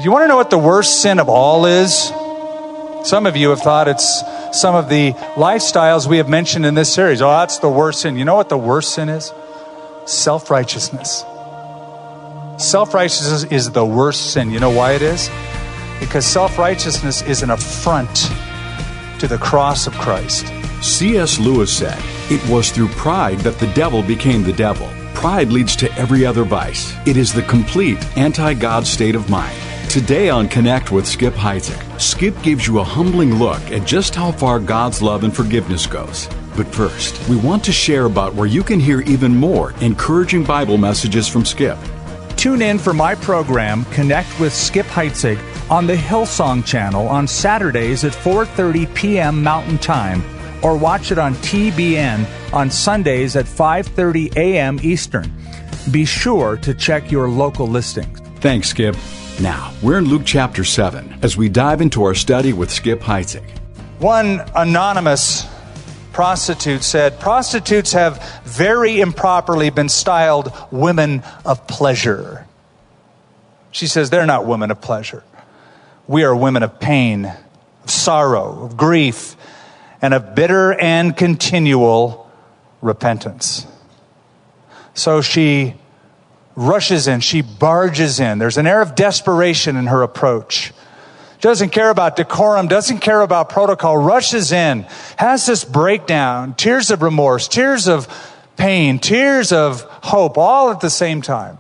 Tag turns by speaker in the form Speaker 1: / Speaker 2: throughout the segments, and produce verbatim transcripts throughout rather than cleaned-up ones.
Speaker 1: You want to know what the worst sin of all is? Some of you have thought it's some of the lifestyles we have mentioned in this series. Oh, that's the worst sin. You know what the worst sin is? Self-righteousness. Self-righteousness is the worst sin. You know why it is? Because self-righteousness is an affront to the cross of Christ.
Speaker 2: C S Lewis said, "It was through pride that the devil became the devil. Pride leads to every other vice. It is the complete anti-God state of mind." Today on Connect with Skip Heitzig, Skip gives you a humbling look at just how far God's love and forgiveness goes. But first, we want to share about where you can hear even more encouraging Bible messages from Skip.
Speaker 1: Tune in for my program, Connect with Skip Heitzig, on the Hillsong channel on Saturdays at four thirty p.m. Mountain Time, or watch it on T B N on Sundays at five thirty a.m. Eastern. Be sure to check your local listings.
Speaker 2: Thanks, Skip. Now, we're in Luke chapter seven as we dive into our study with Skip Heitzig.
Speaker 1: One anonymous prostitute said, prostitutes have very improperly been styled women of pleasure. She says, they're not women of pleasure. We are women of pain, of sorrow, of grief, and of bitter and continual repentance. So she rushes in, she barges in. There's an air of desperation in her approach. Doesn't care about decorum, doesn't care about protocol, rushes in, has this breakdown, tears of remorse, tears of pain, tears of hope, all at the same time.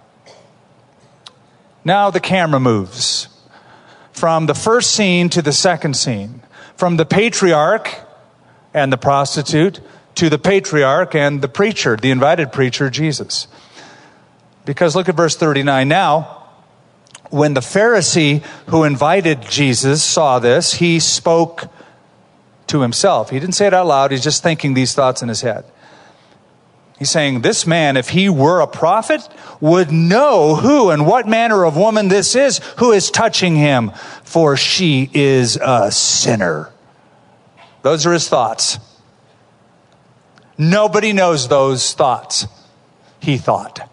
Speaker 1: Now the camera moves from the first scene to the second scene, from the patriarch and the prostitute to the patriarch and the preacher, the invited preacher, Jesus. Because look at verse thirty-nine. Now, when the Pharisee who invited Jesus saw this, he spoke to himself. He didn't say it out loud. He's just thinking these thoughts in his head. He's saying, this man, if he were a prophet, would know who and what manner of woman this is who is touching him, for she is a sinner. Those are his thoughts. Nobody knows those thoughts, he thought.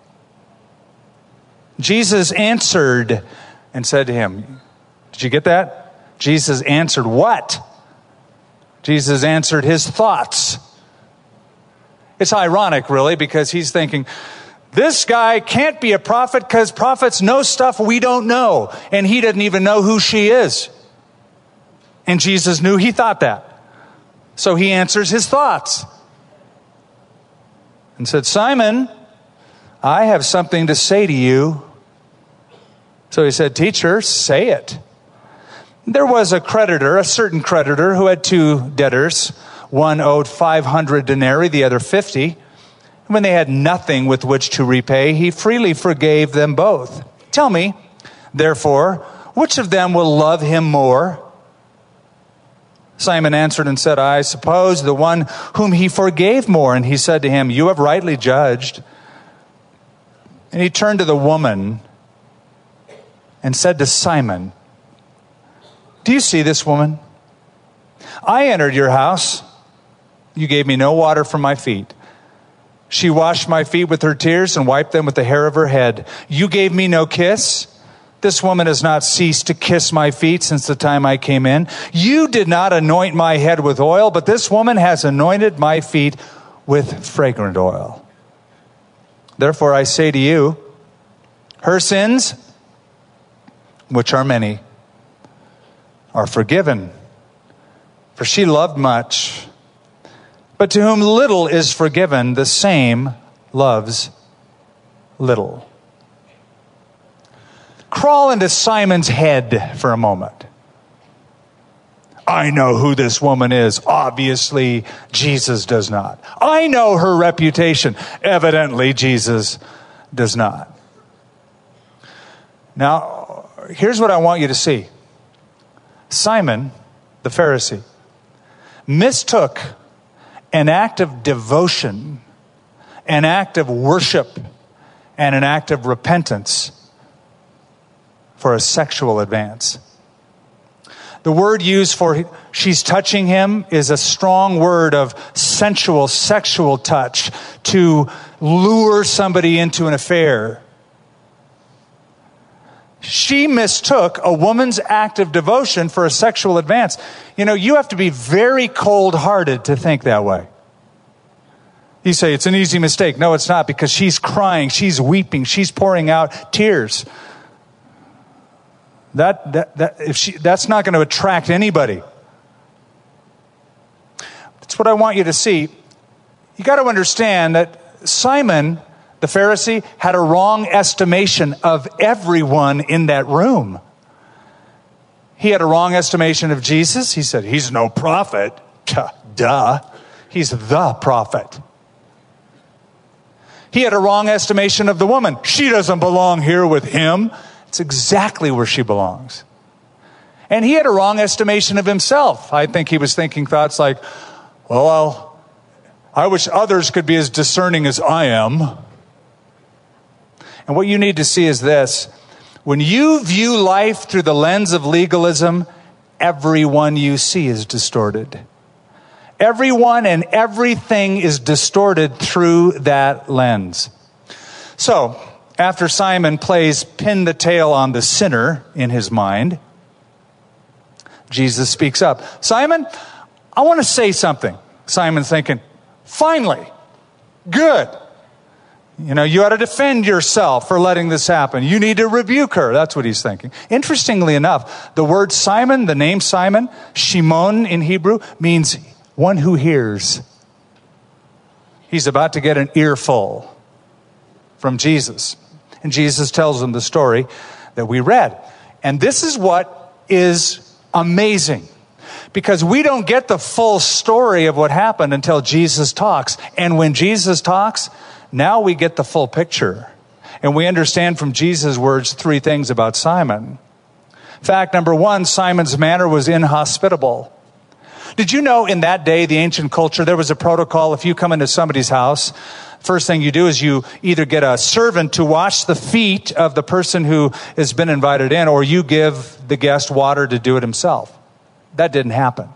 Speaker 1: Jesus answered and said to him, did you get that? Jesus answered what? Jesus answered his thoughts. It's ironic, really, because he's thinking, this guy can't be a prophet because prophets know stuff we don't know. And he doesn't even know who she is. And Jesus knew he thought that. So he answers his thoughts and said, Simon, I have something to say to you. So he said, teacher, say it. There was a creditor, a certain creditor, who had two debtors. One owed five hundred denarii, the other fifty. When they had nothing with which to repay, he freely forgave them both. Tell me, therefore, which of them will love him more? Simon answered and said, I suppose the one whom he forgave more. And he said to him, you have rightly judged. And he turned to the woman and said to Simon, do you see this woman? I entered your house. You gave me no water for my feet. She washed my feet with her tears and wiped them with the hair of her head. You gave me no kiss. This woman has not ceased to kiss my feet since the time I came in. You did not anoint my head with oil, but this woman has anointed my feet with fragrant oil. Therefore I say to you, her sins, which are many, are forgiven. For she loved much. But to whom little is forgiven, the same loves little. Crawl into Simon's head for a moment. I know who this woman is. Obviously, Jesus does not. I know her reputation. Evidently, Jesus does not. Now, here's what I want you to see. Simon, the Pharisee, mistook an act of devotion, an act of worship, and an act of repentance for a sexual advance. The word used for she's touching him is a strong word of sensual, sexual touch to lure somebody into an affair. She mistook a woman's act of devotion for a sexual advance. You know, you have to be very cold-hearted to think that way. You say, it's an easy mistake. No, it's not, because she's crying, she's weeping, she's pouring out tears. That, that, that, if she, that's not going to attract anybody. That's what I want you to see. You got to understand that Simon, the Pharisee, had a wrong estimation of everyone in that room. He had a wrong estimation of Jesus. He said, he's no prophet. Duh. He's the prophet. He had a wrong estimation of the woman. She doesn't belong here with him. It's exactly where she belongs. And he had a wrong estimation of himself. I think he was thinking thoughts like, well, I'll, I wish others could be as discerning as I am. And what you need to see is this. When you view life through the lens of legalism, everyone you see is distorted. Everyone and everything is distorted through that lens. So, after Simon plays pin the tail on the sinner in his mind, Jesus speaks up. Simon, I want to say something. Simon's thinking, finally, good. You know, you ought to defend yourself for letting this happen. You need to rebuke her. That's what he's thinking. Interestingly enough, the word Simon, the name Simon, Shimon in Hebrew, means one who hears. He's about to get an earful from Jesus. And Jesus tells him the story that we read. And this is what is amazing. Because we don't get the full story of what happened until Jesus talks. And when Jesus talks, now we get the full picture. And we understand from Jesus' words three things about Simon. Fact number one, Simon's manner was inhospitable. Did you know in that day, the ancient culture, there was a protocol. If you come into somebody's house, first thing you do is you either get a servant to wash the feet of the person who has been invited in, or you give the guest water to do it himself. That didn't happen.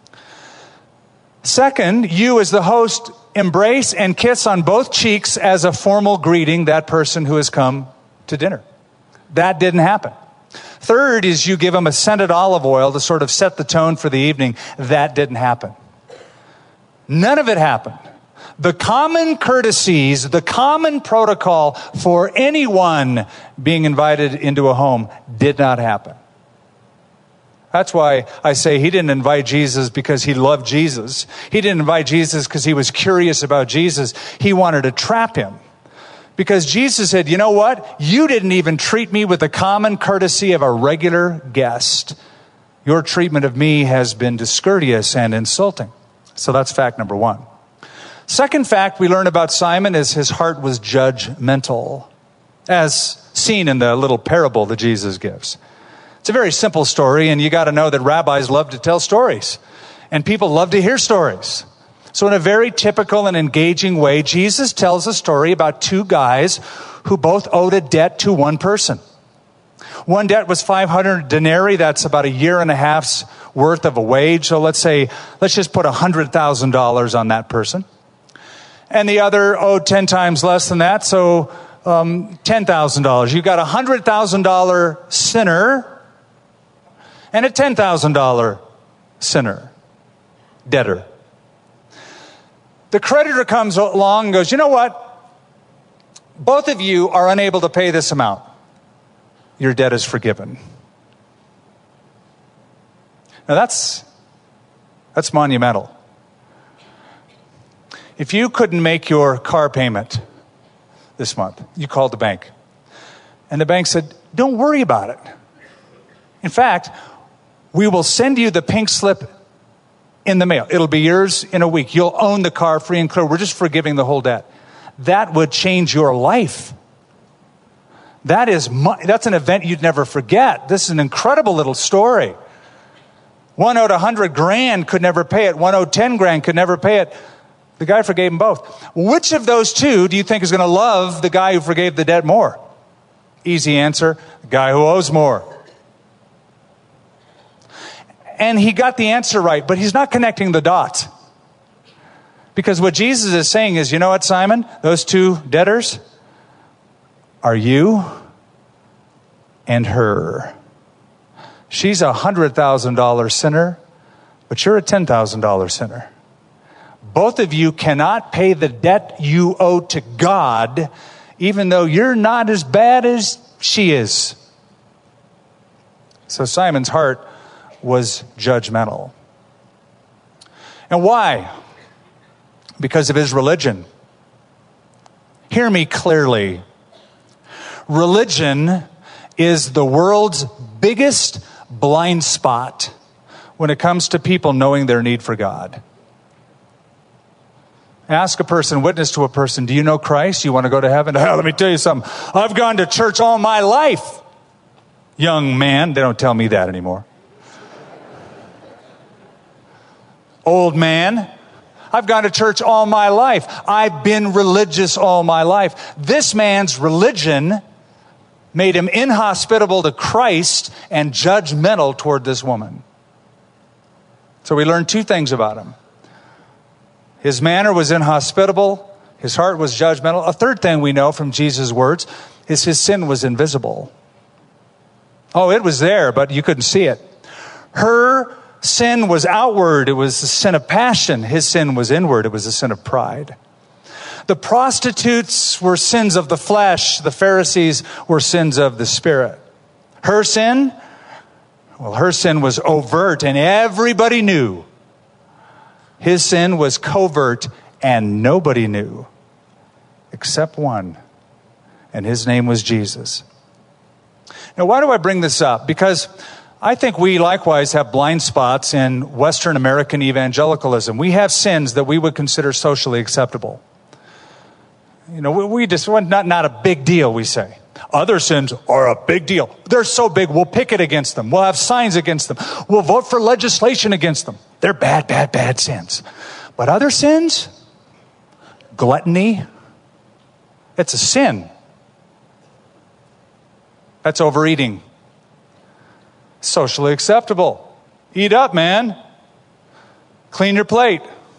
Speaker 1: Second, you as the host embrace and kiss on both cheeks as a formal greeting that person who has come to dinner. That didn't happen. Third is you give them a scented olive oil to sort of set the tone for the evening. That didn't happen. None of it happened. The common courtesies, the common protocol for anyone being invited into a home did not happen. That's why I say he didn't invite Jesus because he loved Jesus. He didn't invite Jesus because he was curious about Jesus. He wanted to trap him. Because Jesus said, you know what? You didn't even treat me with the common courtesy of a regular guest. Your treatment of me has been discourteous and insulting. So that's fact number one. Second fact we learn about Simon is his heart was judgmental, as seen in the little parable that Jesus gives. It's a very simple story, and you got to know that rabbis love to tell stories, and people love to hear stories. So in a very typical and engaging way, Jesus tells a story about two guys who both owed a debt to one person. One debt was five hundred denarii. That's about a year and a half's worth of a wage. So let's say, let's just put one hundred thousand dollars on that person. And the other owed ten times less than that, so um, ten thousand dollars. You've got a one hundred thousand dollars sinner and a ten thousand dollars sinner, debtor. The creditor comes along and goes, you know what? Both of you are unable to pay this amount. Your debt is forgiven. Now that's, that's monumental. If you couldn't make your car payment this month, you called the bank. And the bank said, don't worry about it. In fact, we will send you the pink slip in the mail. It'll be yours in a week. You'll own the car free and clear. We're just forgiving the whole debt. That would change your life. That is, that's an event you'd never forget. This is an incredible little story. One owed a hundred grand, could never pay it. One owed ten grand, could never pay it. The guy forgave them both. Which of those two do you think is going to love the guy who forgave the debt more? Easy answer, the guy who owes more. And he got the answer right, but he's not connecting the dots. Because what Jesus is saying is, you know what, Simon? Those two debtors are you and her. She's a one hundred thousand dollars sinner, but you're a ten thousand dollars sinner. Both of you cannot pay the debt you owe to God, even though you're not as bad as she is. So Simon's heart was judgmental. And why? Because of his religion. Hear me clearly. Religion is the world's biggest blind spot when it comes to people knowing their need for God. Ask a person, witness to a person, do you know Christ? You want to go to heaven? Oh, let me tell you something. I've gone to church all my life. Young man, they don't tell me that anymore. Old man, I've gone to church all my life. I've been religious all my life. This man's religion made him inhospitable to Christ and judgmental toward this woman. So we learned two things about him. His manner was inhospitable. His heart was judgmental. A third thing we know from Jesus' words is his sin was invisible. Oh, it was there, but you couldn't see it. Her sin was outward. It was a sin of passion. His sin was inward. It was a sin of pride. The prostitutes were sins of the flesh. The Pharisees were sins of the spirit. Her sin, well, her sin was overt and everybody knew. His sin was covert and nobody knew except one, and his name was Jesus. Now, why do I bring this up? Because I think we likewise have blind spots in Western American evangelicalism. We have sins that we would consider socially acceptable. You know, we, we just, not, not a big deal, we say. Other sins are a big deal. They're so big, we'll picket against them. We'll have signs against them. We'll vote for legislation against them. They're bad, bad, bad sins. But other sins, gluttony, it's a sin. That's overeating. Socially acceptable. Eat up, man. Clean your plate.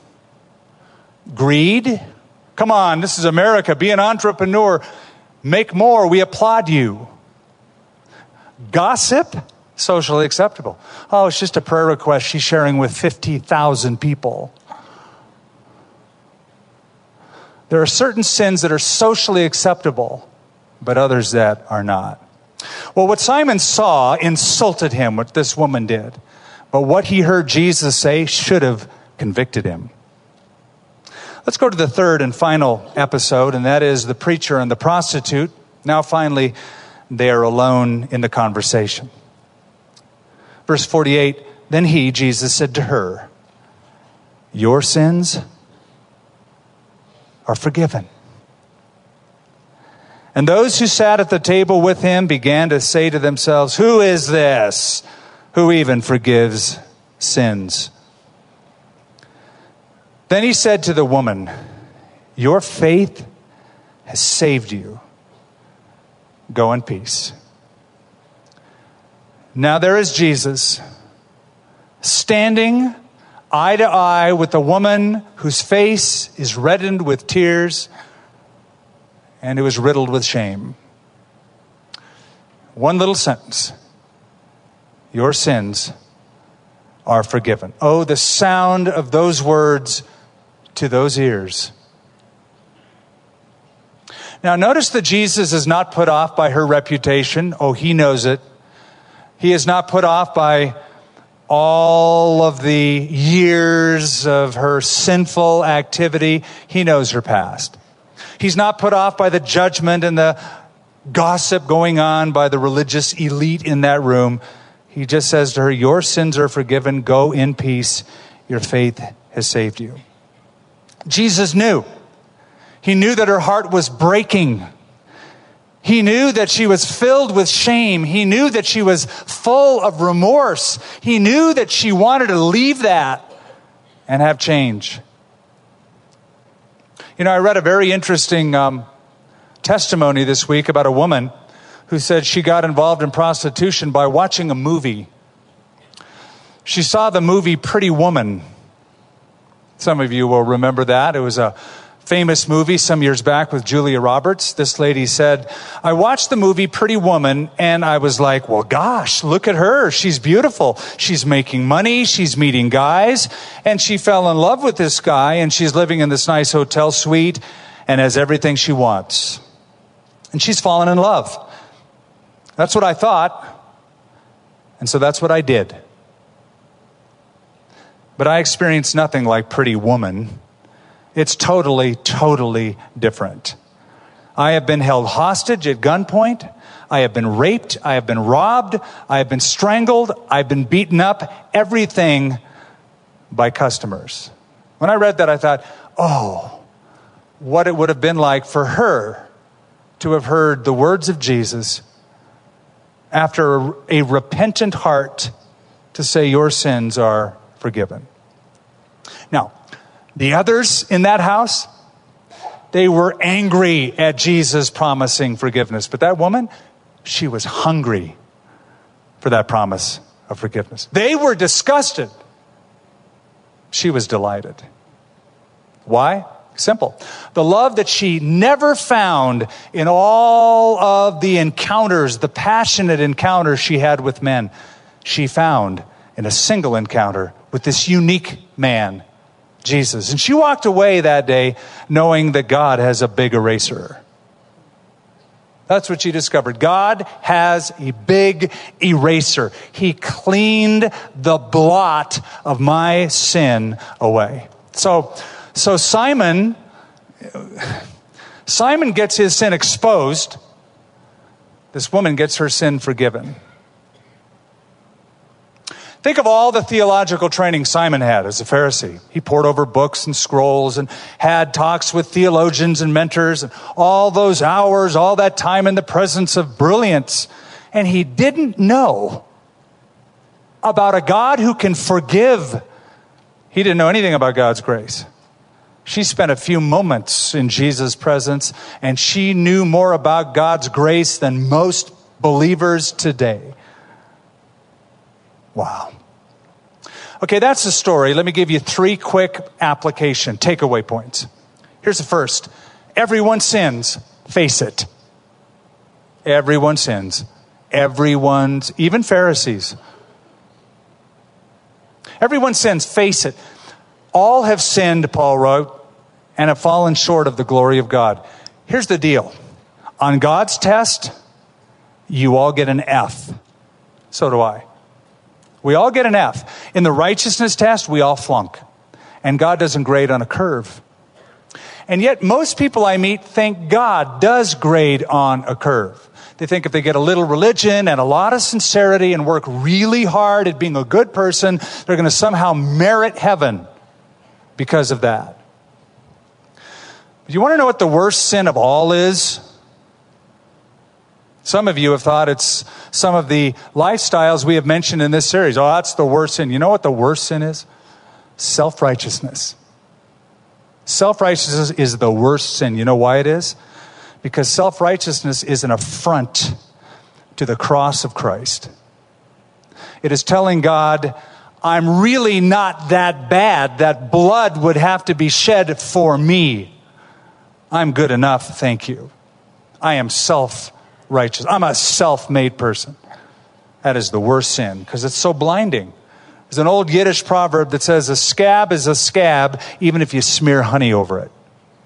Speaker 1: Greed. Come on, this is America. Be an entrepreneur. Make more. We applaud you. Gossip. Socially acceptable. Oh, it's just a prayer request she's sharing with fifty thousand people. There are certain sins that are socially acceptable, but others that are not. Well, what Simon saw insulted him, what this woman did. But what he heard Jesus say should have convicted him. Let's go to the third and final episode, and that is the preacher and the prostitute. Now finally, they are alone in the conversation. Verse forty-eight, then he, Jesus, said to her, your sins are forgiven. And those who sat at the table with him began to say to themselves, who is this who even forgives sins? Then he said to the woman, your faith has saved you. Go in peace. Now there is Jesus standing eye to eye with a woman whose face is reddened with tears and who is riddled with shame. One little sentence. Your sins are forgiven. Oh, the sound of those words to those ears. Now notice that Jesus is not put off by her reputation. Oh, he knows it. He is not put off by all of the years of her sinful activity. He knows her past. He's not put off by the judgment and the gossip going on by the religious elite in that room. He just says to her, your sins are forgiven. Go in peace. Your faith has saved you. Jesus knew. He knew that her heart was breaking. He knew that she was filled with shame. He knew that she was full of remorse. He knew that she wanted to leave that and have change. You know, I read a very interesting um, testimony this week about a woman who said she got involved in prostitution by watching a movie. She saw the movie Pretty Woman. Some of you will remember that. It was a famous movie some years back with Julia Roberts. This lady said, I watched the movie Pretty Woman and I was like, well, gosh, look at her. She's beautiful. She's making money. She's meeting guys. And she fell in love with this guy and she's living in this nice hotel suite and has everything she wants. And she's fallen in love. That's what I thought. And so that's what I did. But I experienced nothing like Pretty Woman. It's totally, totally different. I have been held hostage at gunpoint. I have been raped. I have been robbed. I have been strangled. I've been beaten up. Everything by customers. When I read that, I thought, oh, what it would have been like for her to have heard the words of Jesus after a, a repentant heart to say, your sins are forgiven. Now, the others in that house, they were angry at Jesus promising forgiveness. But that woman, she was hungry for that promise of forgiveness. They were disgusted. She was delighted. Why? Simple. The love that she never found in all of the encounters, the passionate encounters she had with men, she found in a single encounter with this unique man, Jesus. And she walked away that day knowing that God has a big eraser. That's what she discovered. God has a big eraser. He cleaned the blot of my sin away. So, so Simon, Simon gets his sin exposed. This woman gets her sin forgiven. Think of all the theological training Simon had as a Pharisee. He pored over books and scrolls and had talks with theologians and mentors and all those hours, all that time in the presence of brilliance. And he didn't know about a God who can forgive. He didn't know anything about God's grace. She spent a few moments in Jesus' presence and she knew more about God's grace than most believers today. Wow. Okay, that's the story. Let me give you three quick application, takeaway points. Here's the first. Everyone sins. Face it. Everyone sins. Everyone's, even Pharisees. Everyone sins. Face it. All have sinned, Paul wrote, and have fallen short of the glory of God. Here's the deal. On God's test, you all get an F. So do I. We all get an F. In the righteousness test, we all flunk. And God doesn't grade on a curve. And yet most people I meet think God does grade on a curve. They think if they get a little religion and a lot of sincerity and work really hard at being a good person, they're going to somehow merit heaven because of that. Do you want to know what the worst sin of all is? Some of you have thought it's some of the lifestyles we have mentioned in this series. Oh, that's the worst sin. You know what the worst sin is? Self-righteousness. Self-righteousness is the worst sin. You know why it is? Because self-righteousness is an affront to the cross of Christ. It is telling God, I'm really not that bad. That blood would have to be shed for me. I'm good enough, thank you. I am self-righteous. Righteous. I'm a self-made person. That is the worst sin because it's so blinding. There's an old Yiddish proverb that says a scab is a scab even if you smear honey over it.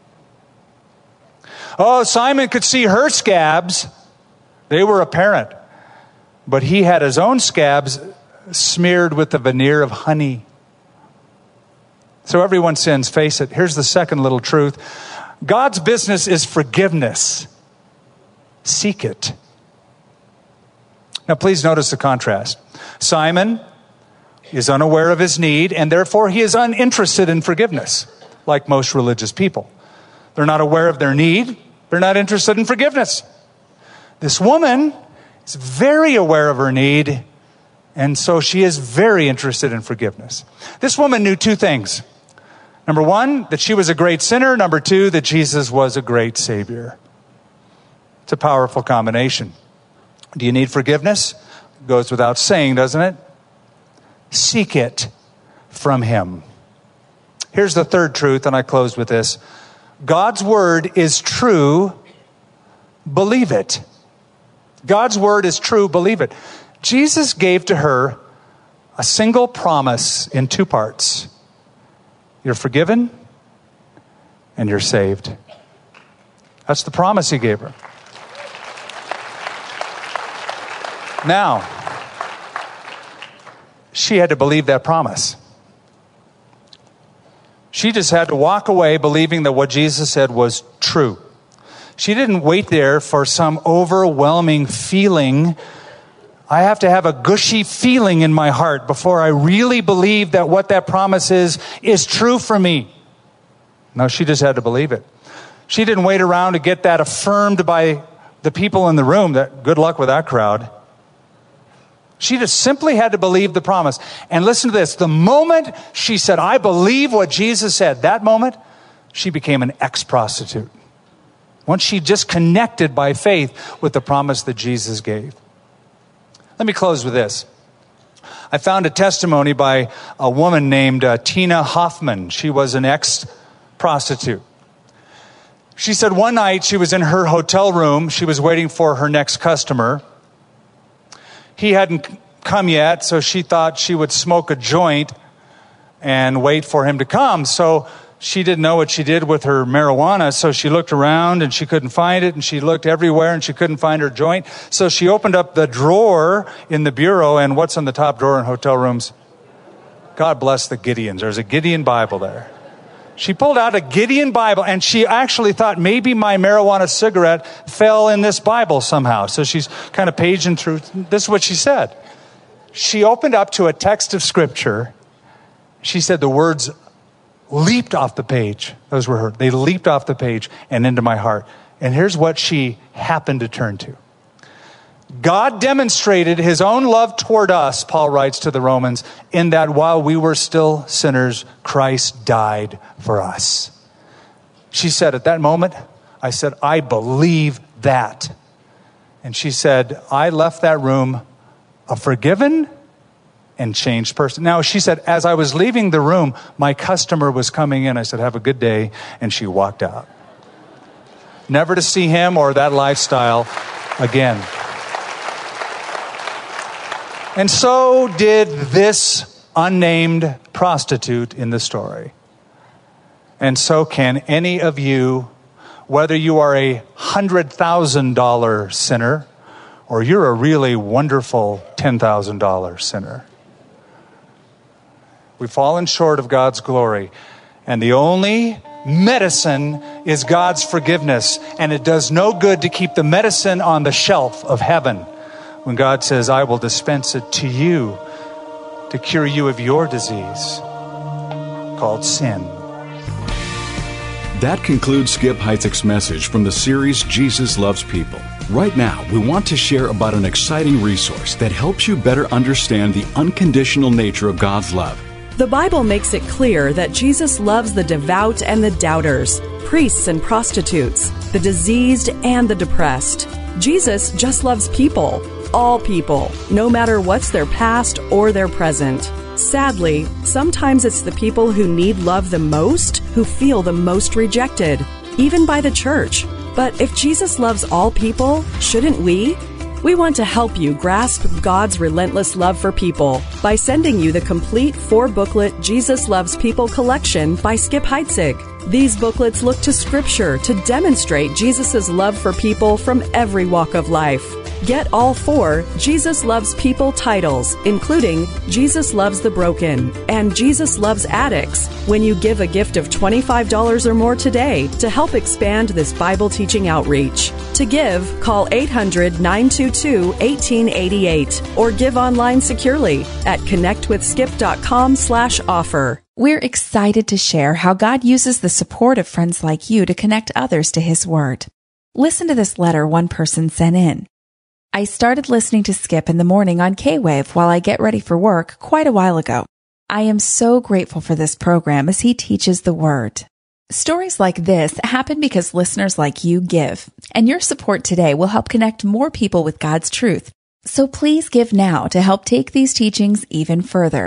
Speaker 1: Oh, Simon could see her scabs. They were apparent. But he had his own scabs smeared with the veneer of honey. So everyone sins, face it. Here's the second little truth. God's business is forgiveness. Seek it. Now, please notice the contrast. Simon is unaware of his need, and therefore he is uninterested in forgiveness, like most religious people. They're not aware of their need. They're not interested in forgiveness. This woman is very aware of her need, and so she is very interested in forgiveness. This woman knew two things. Number one, that she was a great sinner. Number two, that Jesus was a great Savior. It's a powerful combination. Do you need forgiveness? It goes without saying, doesn't it? Seek it from Him. Here's the third truth, and I close with this. God's word is true. Believe it. God's word is true. Believe it. Jesus gave to her a single promise in two parts. You're forgiven and you're saved. That's the promise he gave her. Now, she had to believe that promise. She just had to walk away believing that what Jesus said was true. She didn't wait there for some overwhelming feeling. I have to have a gushy feeling in my heart before I really believe that what that promise is, is true for me. No, she just had to believe it. She didn't wait around to get that affirmed by the people in the room. That good luck with that crowd. She just simply had to believe the promise. And listen to this. The moment she said, I believe what Jesus said, that moment, she became an ex-prostitute. Once she just connected by faith with the promise that Jesus gave. Let me close with this. I found a testimony by a woman named uh, Tina Hoffman. She was an ex-prostitute. She said one night she was in her hotel room. She was waiting for her next customer. He hadn't come yet, so she thought she would smoke a joint and wait for him to come. So she didn't know what she did with her marijuana, so she looked around and she couldn't find it, and she looked everywhere and she couldn't find her joint. So she opened up the drawer in the bureau, and what's on the top drawer in hotel rooms? God bless the Gideons. There's a Gideon Bible there. She pulled out a Gideon Bible, and she actually thought maybe my marijuana cigarette fell in this Bible somehow. So she's kind of paging through. This is what she said. She opened up to a text of Scripture. She said the words leaped off the page. Those were her. They leaped off the page and into my heart. And here's what she happened to turn to. God demonstrated his own love toward us, Paul writes to the Romans, in that while we were still sinners, Christ died for us. She said, at that moment, I said, I believe that. And she said, I left that room a forgiven and changed person. Now, she said, as I was leaving the room, my customer was coming in. I said, have a good day. And she walked out. Never to see him or that lifestyle again. And so did this unnamed prostitute in the story. And so can any of you, whether you are a one hundred thousand dollars sinner or you're a really wonderful ten thousand dollars sinner. We've fallen short of God's glory. And the only medicine is God's forgiveness. And it does no good to keep the medicine on the shelf of heaven when God says, I will dispense it to you to cure you of your disease called sin.
Speaker 2: That concludes Skip Heitzig's message from the series Jesus Loves People. Right now, we want to share about an exciting resource that helps you better understand the unconditional nature of God's love.
Speaker 3: The Bible makes it clear that Jesus loves the devout and the doubters, priests and prostitutes, the diseased and the depressed. Jesus just loves people, all people, no matter what's their past or their present. Sadly, sometimes it's the people who need love the most who feel the most rejected, even by the church. But if Jesus loves all people, shouldn't we? We want to help you grasp God's relentless love for people by sending you the complete four-booklet Jesus Loves People collection by Skip Heitzig. These booklets look to Scripture to demonstrate Jesus' love for people from every walk of life. Get all four Jesus Loves People titles, including Jesus Loves the Broken and Jesus Loves Addicts, when you give a gift of twenty-five dollars or more today to help expand this Bible teaching outreach. To give, call eight hundred, nine two two, one eight eight eight or give online securely at connectwithskip.com slash offer.
Speaker 4: We're excited to share how God uses the support of friends like you to connect others to His Word. Listen to this letter one person sent in. I started listening to Skip in the morning on K-Wave while I get ready for work quite a while ago. I am so grateful for this program as he teaches the Word. Stories like this happen because listeners like you give, and your support today will help connect more people with God's truth. So please give now to help take these teachings even further.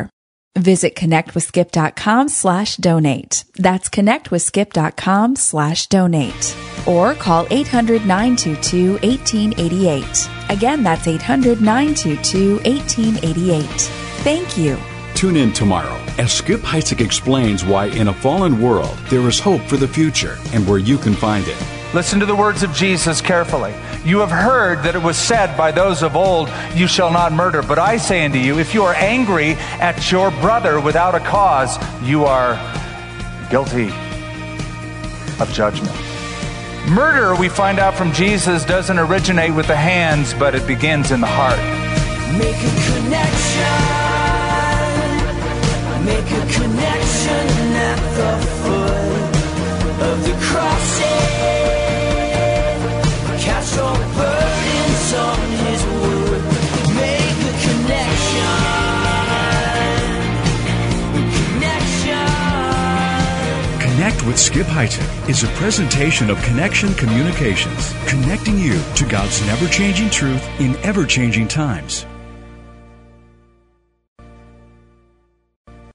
Speaker 4: Visit connectwithskip.com slash donate. That's connectwithskip.com slash donate. Or call eight hundred, nine two two, one eight eight eight. Again, that's eight hundred, nine two two, one eight eight eight. Thank you.
Speaker 2: Tune in tomorrow as Skip Heitzig explains why in a fallen world there is hope for the future and where you can find it.
Speaker 1: Listen to the words of Jesus carefully. You have heard that it was said by those of old, you shall not murder. But I say unto you, if you are angry at your brother without a cause, you are guilty of judgment. Murder, we find out from Jesus, doesn't originate with the hands, but it begins in the heart.
Speaker 5: Make a connection. Make a connection at the foot of the cross. Cast all burdens on his wood. Make a connection. Connection.
Speaker 2: Connect with Skip Heitzig is a presentation of Connection Communications, connecting you to God's never-changing truth in ever-changing times.